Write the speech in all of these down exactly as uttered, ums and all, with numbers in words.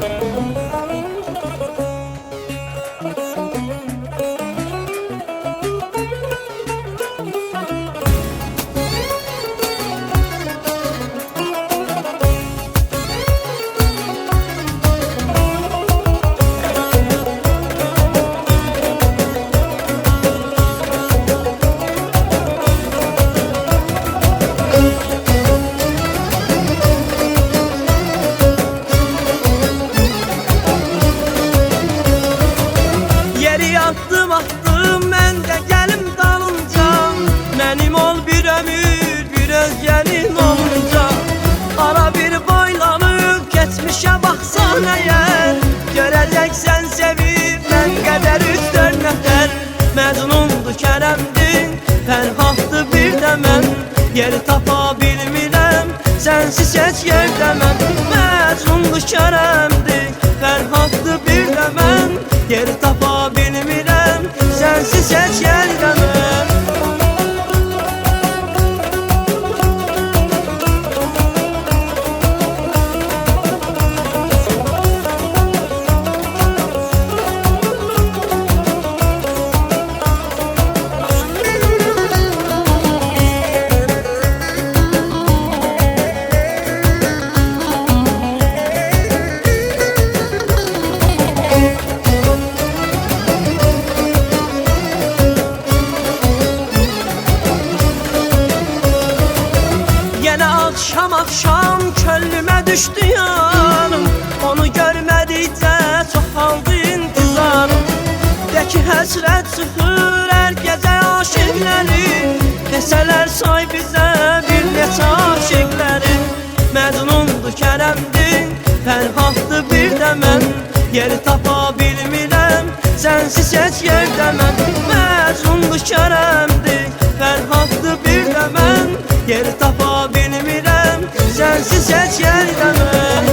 Attım attım mən də gəlim dalınca, mənim ol bir ömür bir özgənin olunca. Ara bir boylanıb keçmişə baxsan əgər, görəcəksən sevib mən qədər üç dörd nəfər. Məcnundur Kərəmdir, Fərhaddır bir də mən, yer tapa bilmirəm sənsiz heç yerdə mən. Məcnundur Kərəmdir, Fərhaddır bir də mən, yer tapa bilmirəm sənsiz heç yerdə mən. Akşam akşam köllüme düştü yanım, onu görmedikçe çoxaldı intizarım. De ki həsrət çıxır hər gecə aşiqləri, desələr say bizə bir neçə aşiqləri. Məcnundur Kərəmdir, Fərhaddır bir də mən, yer tapa bilmirəm sənsiz heç yerdə mən. Məcnundur Kərəmdir, Fərhaddır bir də mən, yer tapa bilmirəm sənsiz heç yerdə mən.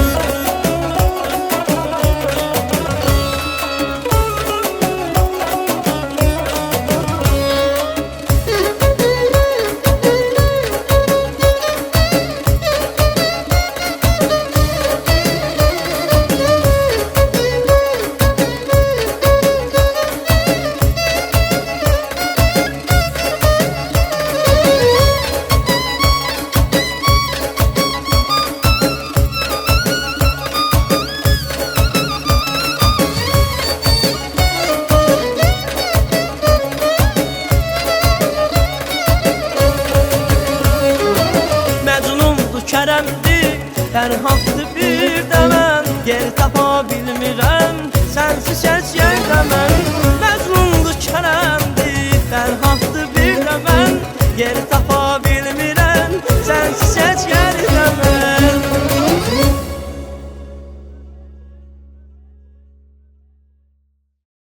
Kərəmdir, Fərhaddır bir də mən, yer tapa bilmirəm sənsiz heç yerdə mən. Məcnundur Kərəmdir, Fərhaddır bir də mən, yer tapa bilmirəm sənsiz